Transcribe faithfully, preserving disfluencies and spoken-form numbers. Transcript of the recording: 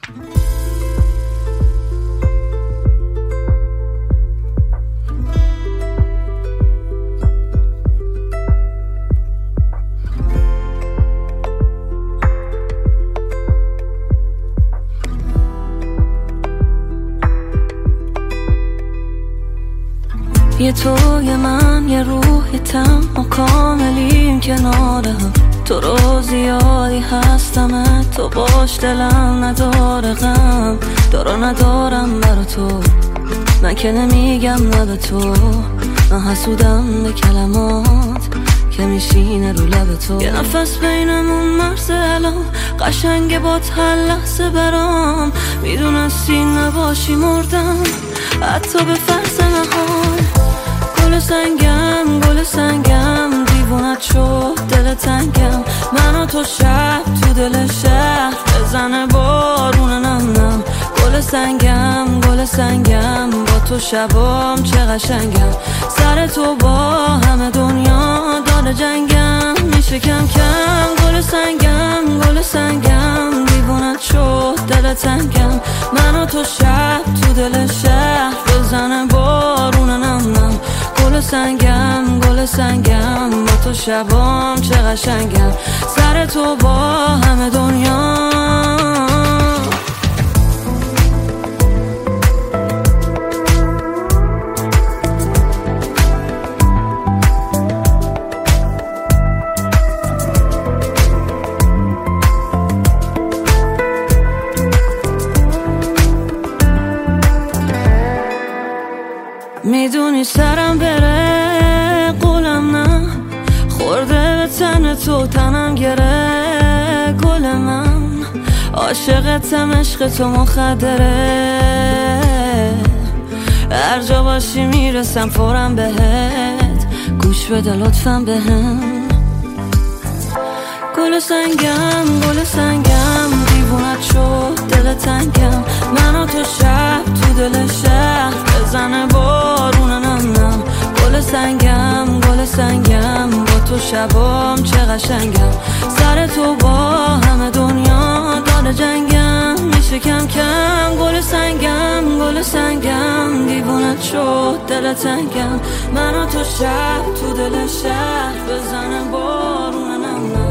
یه تو یه من یه روح تم ما کاملیم کنار هم، تو رو زیادی هستم تو باش دلم نداره غم دارا ندارم برا تو، من که نمیگم نه به تو، من حسودم به کلمات که میشینه رو لب تو. یه نفس بینمون مرز الان قشنگه با هر لحظه برام، میدونستی نباشی مردم حتی به فرض نهار. گل سنگم گل سنگم دیوونت شد دل تنگم، من و تو شب تو دل شهر بزنه بارون نم نم. گل سنگم گل سنگم با تو شبام چه قشنگم، سر تو با همه دنیا داره جنگم میشه کم کم. گل سنگم گل سنگم دیوونت شد دل تنگم، من و تو شب تو دل شهر بزنه بارون نم نم. گل سنگم گل سنگم با تو شبام چه قشنگم، سر تو با همه دنیا. میدونی سرم بره قولم نه، خورده به تن تو تنم گره. گل من عاشقتم عشق تو مخدره، هر جا باشی میرسم فورم بهت، گوش بده لطفم بهم. گل سنگم گل سنگم دیوونت شد دل تنگم، من و تو شب تو دل شهر بزنه بارون نم نم. گل سنگم گل سنگم با تو شبام چه قشنگم، سر تو با همه دنیا داره جنگم میشه کم کم. گل سنگم گل سنگم دیوونت شد دل تنگم، من و تو شب تو دل شهر بزنه بارون نم نم.